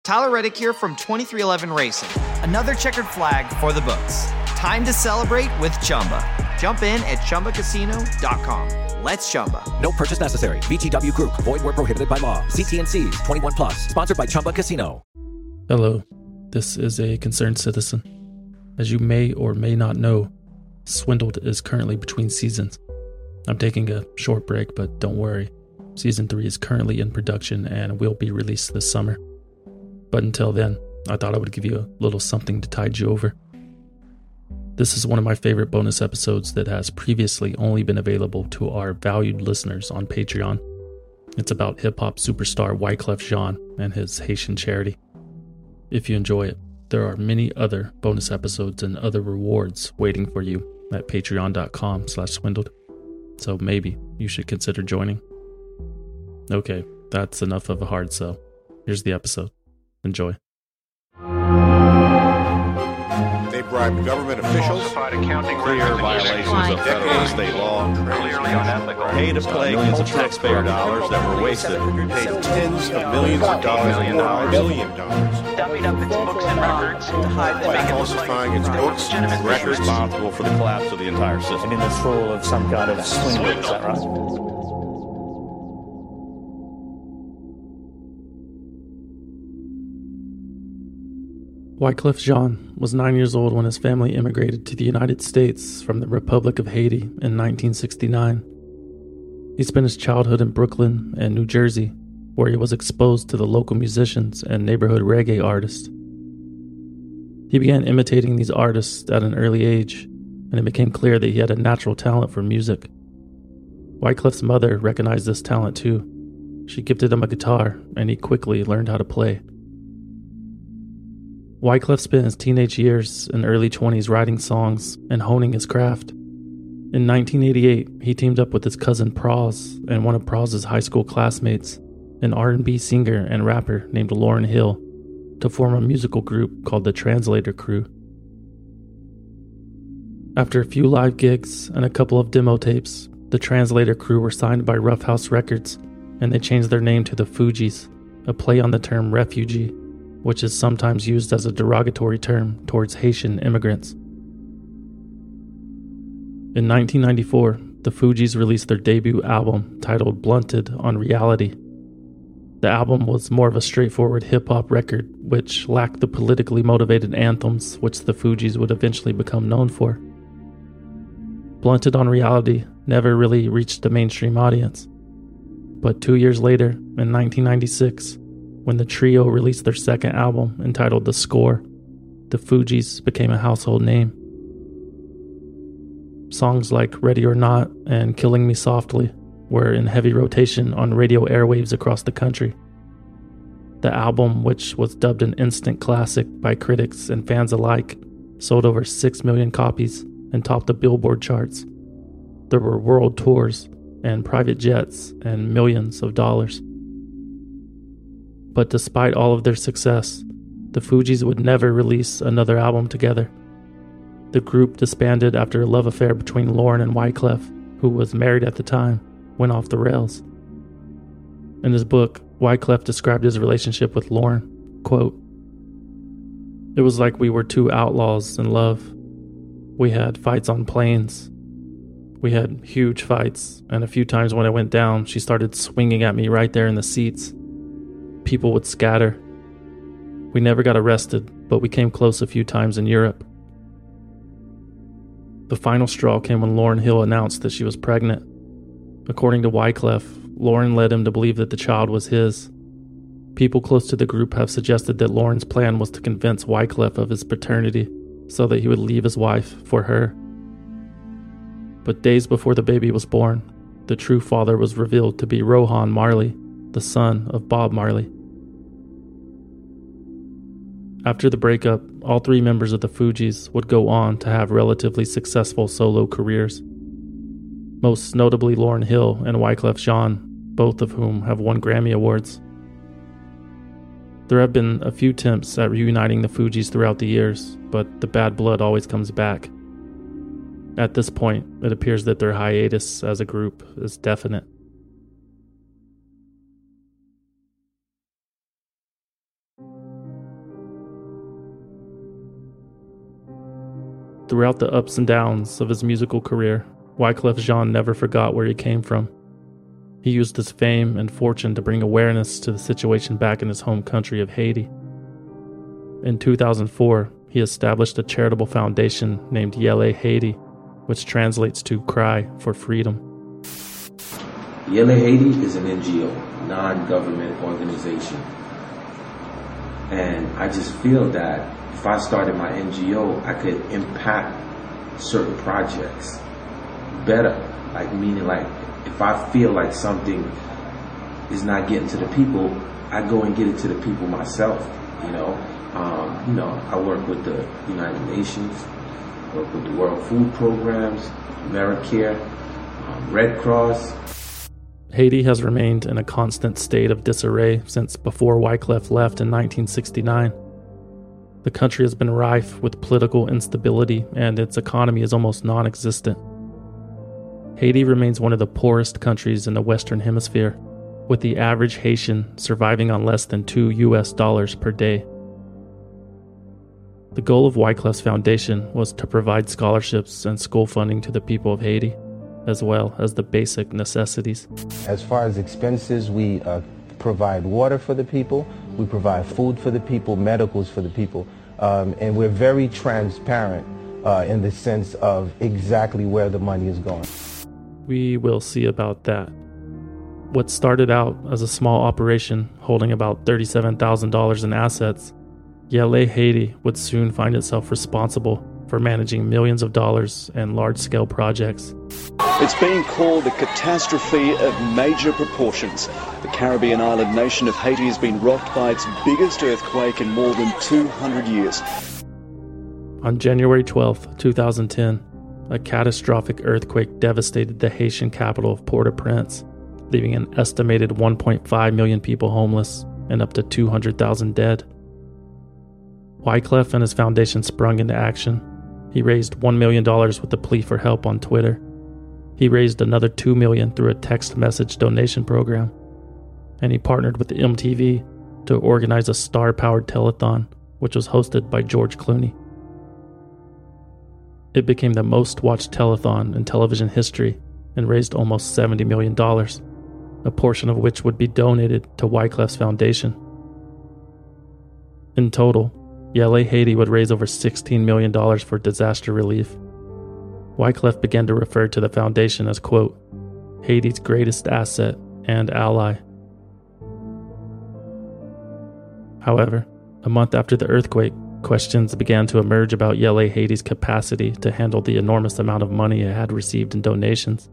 Tyler Reddick here from 2311 Racing. Another checkered flag for the books. Time to celebrate with Chumba. Jump in at ChumbaCasino.com. Let's Chumba. No purchase necessary. VGW Group. Void where prohibited by law. See T&Cs. 21 plus. Sponsored by Chumba Casino. Hello. This is a concerned citizen. As you may or may not know, Swindled is currently between seasons. I'm taking a short break, but don't worry. Season 3 is currently in production and will be released this summer. But until then, I thought I would give you a little something to tide you over. This is one of my favorite bonus episodes that has previously only been available to our valued listeners on Patreon. It's about hip-hop superstar Wyclef Jean and his Haitian charity. If you enjoy it, there are many other bonus episodes and other rewards waiting for you at patreon.com/swindled. So maybe you should consider joining. Okay, that's enough of a hard sell. Here's the episode. Enjoy. They bribed government officials, clear violations of federal and state law, clearly unethical, pay to play millions of taxpayer dollars that were wasted, paid tens of millions of dollars, $1 billion, dummied up its books and records to hide by falsifying its books and records, responsible for the collapse of the entire system. And in this role of some kind of swindle, is that right? Wyclef Jean was 9 years old when his family immigrated to the United States from the Republic of Haiti in 1969. He spent his childhood in Brooklyn and New Jersey, where he was exposed to the local musicians and neighborhood reggae artists. He began imitating these artists at an early age, and it became clear that he had a natural talent for music. Wyclef's mother recognized this talent too. She gifted him a guitar, and he quickly learned how to play. Wyclef spent his teenage years and early 20s writing songs and honing his craft. In 1988, he teamed up with his cousin Pras and one of Pras's high school classmates, an R&B singer and rapper named Lauryn Hill, to form a musical group called the Translator Crew. After a few live gigs and a couple of demo tapes, the Translator Crew were signed by Rough House Records, and they changed their name to the Fugees, a play on the term refugee, which is sometimes used as a derogatory term towards Haitian immigrants. In 1994, the Fugees released their debut album titled Blunted on Reality. The album was more of a straightforward hip-hop record, which lacked the politically motivated anthems which the Fugees would eventually become known for. Blunted on Reality never really reached the mainstream audience. But 2 years later, in 1996, when the trio released their second album entitled The Score, the Fugees became a household name. Songs like Ready or Not and Killing Me Softly were in heavy rotation on radio airwaves across the country. The album, which was dubbed an instant classic by critics and fans alike, sold over 6 million copies and topped the Billboard charts. There were world tours and private jets and millions of dollars. But despite all of their success, the Fugees would never release another album together. The group disbanded after a love affair between Lauryn and Wyclef, who was married at the time, went off the rails. In his book, Wyclef described his relationship with Lauryn, quote, "It was like we were two outlaws in love. We had fights on planes. We had huge fights, and a few times when I went down, she started swinging at me right there in the seats. People would scatter. We never got arrested, but we came close a few times in Europe." The final straw came when Lauryn Hill announced that she was pregnant. According to Wyclef, Lauryn led him to believe that the child was his. People close to the group have suggested that Lauryn's plan was to convince Wyclef of his paternity so that he would leave his wife for her. But days before the baby was born, the true father was revealed to be Rohan Marley, the son of Bob Marley. After the breakup, all three members of the Fugees would go on to have relatively successful solo careers. Most notably Lauryn Hill and Wyclef Jean, both of whom have won Grammy Awards. There have been a few attempts at reuniting the Fugees throughout the years, but the bad blood always comes back. At this point, it appears that their hiatus as a group is definite. Throughout the ups and downs of his musical career, Wyclef Jean never forgot where he came from. He used his fame and fortune to bring awareness to the situation back in his home country of Haiti. In 2004, he established a charitable foundation named Yele Haiti, which translates to Cry for Freedom. Yele Haiti is an NGO, non-government organization. And I just feel that if I started my NGO, I could impact certain projects better. Meaning if I feel like something is not getting to the people, I go and get it to the people myself, I work with the United Nations, work with the World Food Programs, AmeriCare, Red Cross. Haiti has remained in a constant state of disarray since before Wyclef left in 1969. The country has been rife with political instability and its economy is almost non-existent. Haiti remains one of the poorest countries in the Western Hemisphere, with the average Haitian surviving on less than $2 per day. The goal of Wyclef's foundation was to provide scholarships and school funding to the people of Haiti, as well as the basic necessities. As far as expenses, we provide water for the people, we provide food for the people, medicals for the people, and we're very transparent in the sense of exactly where the money is going. We will see about that. What started out as a small operation holding about $37,000 in assets, Yele Haiti would soon find itself responsible for managing millions of dollars and large-scale projects. It's being called a catastrophe of major proportions. The Caribbean island nation of Haiti has been rocked by its biggest earthquake in more than 200 years. On January 12, 2010, a catastrophic earthquake devastated the Haitian capital of Port-au-Prince, leaving an estimated 1.5 million people homeless and up to 200,000 dead. Wyclef and his foundation sprung into action. He raised $1 million with a plea for help on Twitter. He raised another $2 million through a text message donation program. And he partnered with MTV to organize a star-powered telethon, which was hosted by George Clooney. It became the most watched telethon in television history and raised almost $70 million, a portion of which would be donated to Wyclef's foundation. In total, Yele Haiti would raise over $16 million for disaster relief. Wyclef began to refer to the foundation as, quote, Haiti's greatest asset and ally. However, a month after the earthquake, questions began to emerge about Yele Haiti's capacity to handle the enormous amount of money it had received in donations.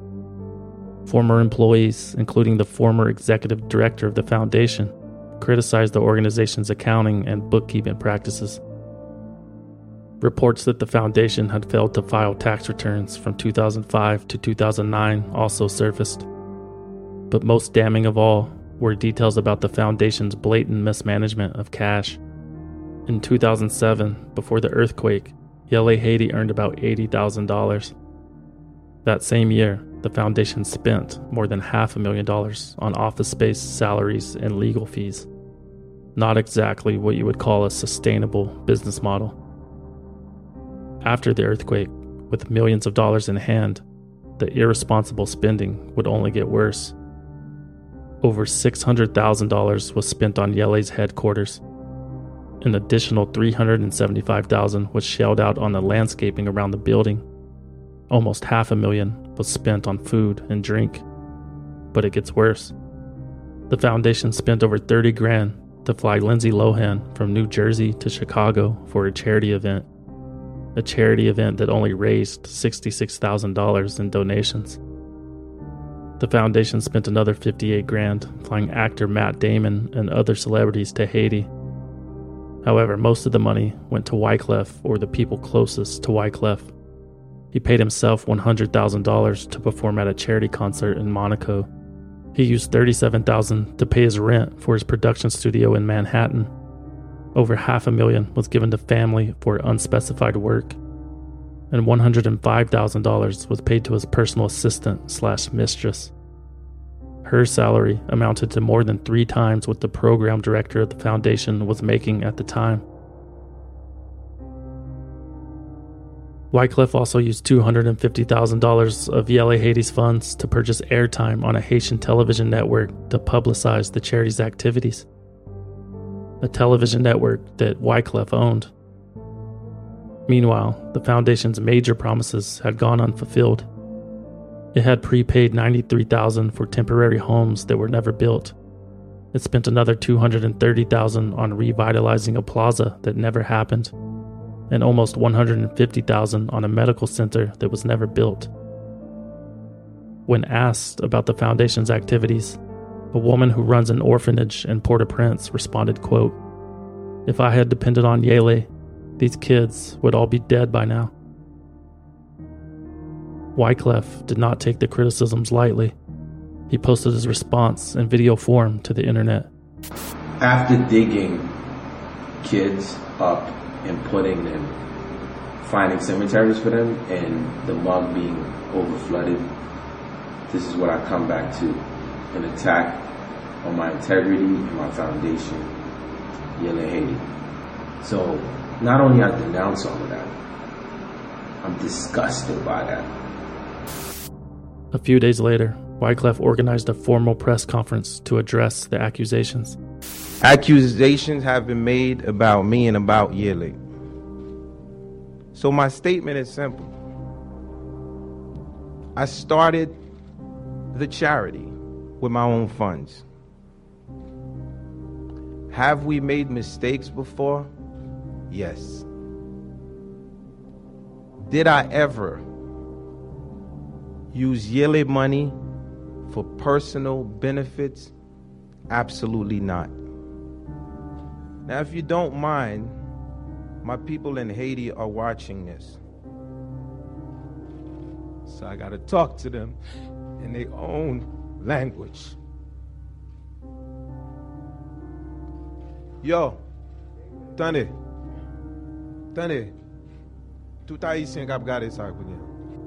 Former employees, including the former executive director of the foundation, criticized the organization's accounting and bookkeeping practices. Reports that the foundation had failed to file tax returns from 2005 to 2009 also surfaced. But most damning of all were details about the foundation's blatant mismanagement of cash. In 2007, before the earthquake, Yele Haiti earned about $80,000. That same year, the foundation spent more than $500,000 on office space, salaries, and legal fees. Not exactly what you would call a sustainable business model. After the earthquake, with millions of dollars in hand, the irresponsible spending would only get worse. Over $600,000 was spent on Yele's headquarters. An additional $375,000 was shelled out on the landscaping around the building. Almost $500,000 was spent on food and drink. But it gets worse. The foundation spent over $30,000 to fly Lindsay Lohan from New Jersey to Chicago for a charity event. A charity event that only raised $66,000 in donations. The foundation spent another $58,000 flying actor Matt Damon and other celebrities to Haiti. However, most of the money went to Wyclef or the people closest to Wyclef. He paid himself $100,000 to perform at a charity concert in Monaco. He used $37,000 to pay his rent for his production studio in Manhattan. Over $500,000 was given to family for unspecified work, and $105,000 was paid to his personal assistant/mistress. Her salary amounted to more than 3 times what the program director of the foundation was making at the time. Wyclef also used $250,000 of Yele Haiti's funds to purchase airtime on a Haitian television network to publicize the charity's activities. A television network that Wyclef owned. Meanwhile, the foundation's major promises had gone unfulfilled. It had prepaid $93,000 for temporary homes that were never built. It spent another $230,000 on revitalizing a plaza that never happened, and almost $150,000 on a medical center that was never built. When asked about the foundation's activities, a woman who runs an orphanage in Port-au-Prince responded, quote, "If I had depended on Yele, these kids would all be dead by now." Wyclef did not take the criticisms lightly. He posted his response in video form to the internet. After digging kids up and putting them, finding cemeteries for them, and the mug being overflooded, this is what I come back to: an attack on my integrity and my foundation, Yele Haiti. So not only I denounce all of that, I'm disgusted by that. A few days later, Wyclef organized a formal press conference to address the accusations. Accusations have been made about me and about Yele. So my statement is simple. I started the charity with my own funds. Have we made mistakes before? Yes. Did I ever use Yele money for personal benefits? Absolutely not. Now, if you don't mind, my people in Haiti are watching this. So I gotta talk to them in their own language. Yo, tenez, tout haïtien k'ap gade sa pou gen.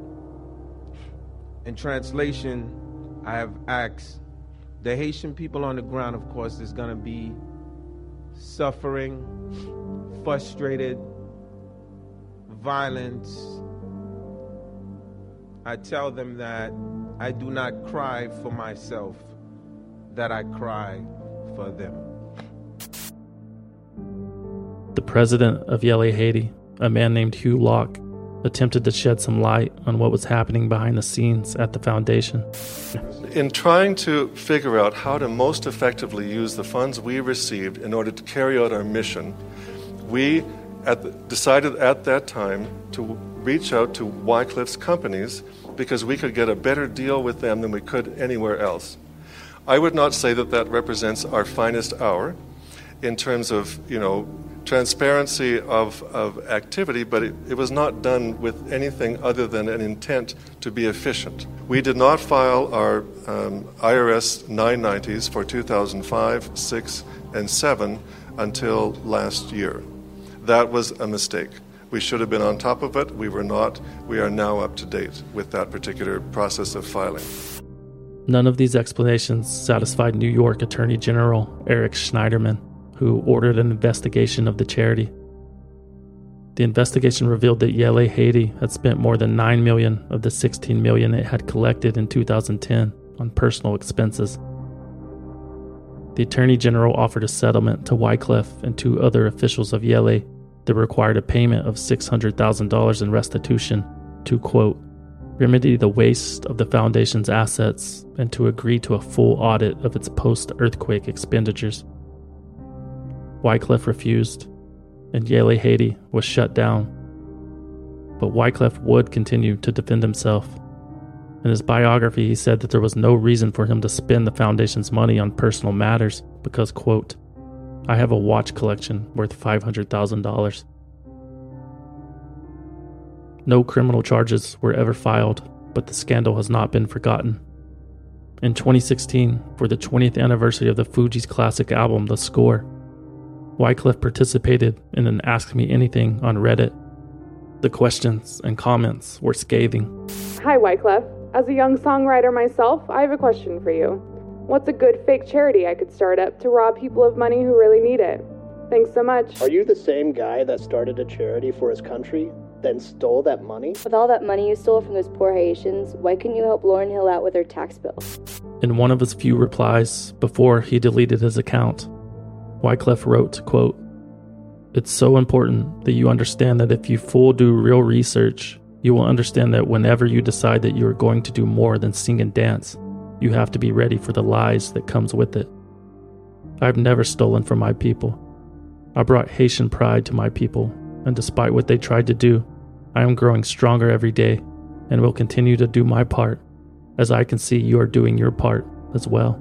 In translation, I have asked the Haitian people on the ground, of course, is going to be suffering, frustrated, violence. I tell them that I do not cry for myself, that I cry for them. The president of Yele Haiti, a man named Hugh Locke, attempted to shed some light on what was happening behind the scenes at the foundation. In trying to figure out how to most effectively use the funds we received in order to carry out our mission, we decided at that time to reach out to Wyclef's companies because we could get a better deal with them than we could anywhere else. I would not say that that represents our finest hour in terms of, transparency of activity, but it was not done with anything other than an intent to be efficient. We did not file our IRS 990s for 2005, 6, and 7 until last year. That was a mistake. We should have been on top of it. We were not. We are now up to date with that particular process of filing. None of these explanations satisfied New York Attorney General Eric Schneiderman, who ordered an investigation of the charity. The investigation revealed that Yele Haiti had spent more than $9 million of the $16 million it had collected in 2010 on personal expenses. The Attorney General offered a settlement to Wyclef and 2 other officials of Yele that required a payment of $600,000 in restitution to, quote, remedy the waste of the foundation's assets and to agree to a full audit of its post-earthquake expenditures. Wyclef refused, and Yele Haiti was shut down. But Wyclef would continue to defend himself. In his biography, he said that there was no reason for him to spend the foundation's money on personal matters because, quote, I have a watch collection worth $500,000. No criminal charges were ever filed, but the scandal has not been forgotten. In 2016, for the 20th anniversary of the Fugees' classic album, The Score, Wyclef participated in an Ask Me Anything on Reddit. The questions and comments were scathing. Hi, Wyclef. As a young songwriter myself, I have a question for you. What's a good fake charity I could start up to rob people of money who really need it? Thanks so much. Are you the same guy that started a charity for his country? then stole that money? With all that money you stole from those poor Haitians, why couldn't you help Lauryn Hill out with her tax bill? In one of his few replies before he deleted his account, Wyclef wrote, quote, "It's so important that you understand that if you do real research, you will understand that whenever you decide that you are going to do more than sing and dance, you have to be ready for the lies that comes with it. I've never stolen from my people. I brought Haitian pride to my people, and despite what they tried to do, I am growing stronger every day and will continue to do my part, as I can see you are doing your part as well."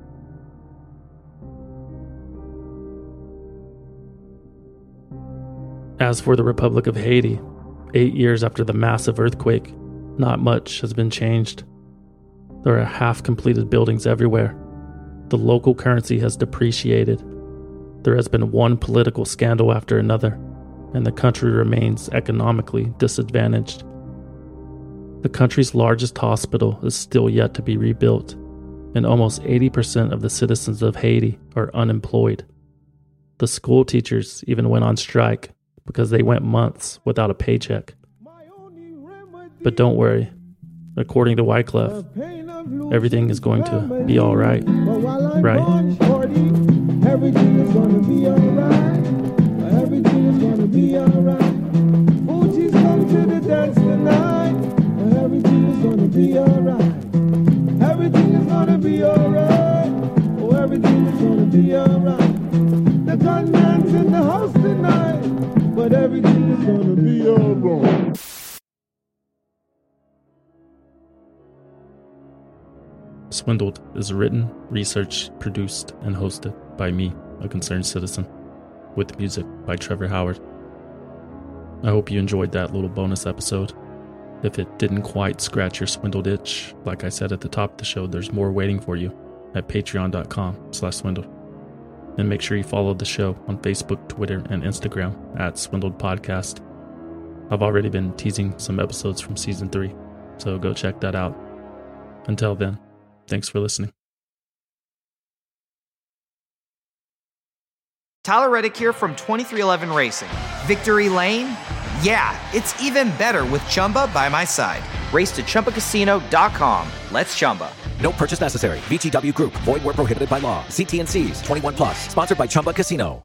As for the Republic of Haiti, 8 years after the massive earthquake, not much has been changed. There are half-completed buildings everywhere. The local currency has depreciated. There has been one political scandal after another, and the country remains economically disadvantaged. The country's largest hospital is still yet to be rebuilt, and almost 80% of the citizens of Haiti are unemployed. The school teachers even went on strike because they went months without a paycheck. But don't worry, according to Wyclef, everything is going to be all right, right? Everything is gonna be alright. Everything is gonna be alright. Fuji's come to the dance tonight. Everything is gonna be alright. Everything is gonna be alright. Oh, everything is gonna be alright. The gunman's in the house tonight, but everything is gonna be alright. Swindled is written, researched, produced, and hosted by me, a concerned citizen, with music by Trevor Howard. I hope you enjoyed that little bonus episode. If it didn't quite scratch your swindled itch, like I said at the top of the show, there's more waiting for you at patreon.com/swindled. And make sure you follow the show on Facebook, Twitter, and Instagram at Swindled Podcast. I've already been teasing some episodes from season 3, so go check that out. Until then, thanks for listening. Tyler Reddick here from 2311 Racing. Victory Lane? Yeah, it's even better with Chumba by my side. Race to ChumbaCasino.com. Let's Chumba. No purchase necessary. VGW Group. Void where prohibited by law. See T&Cs. 21+. Sponsored by Chumba Casino.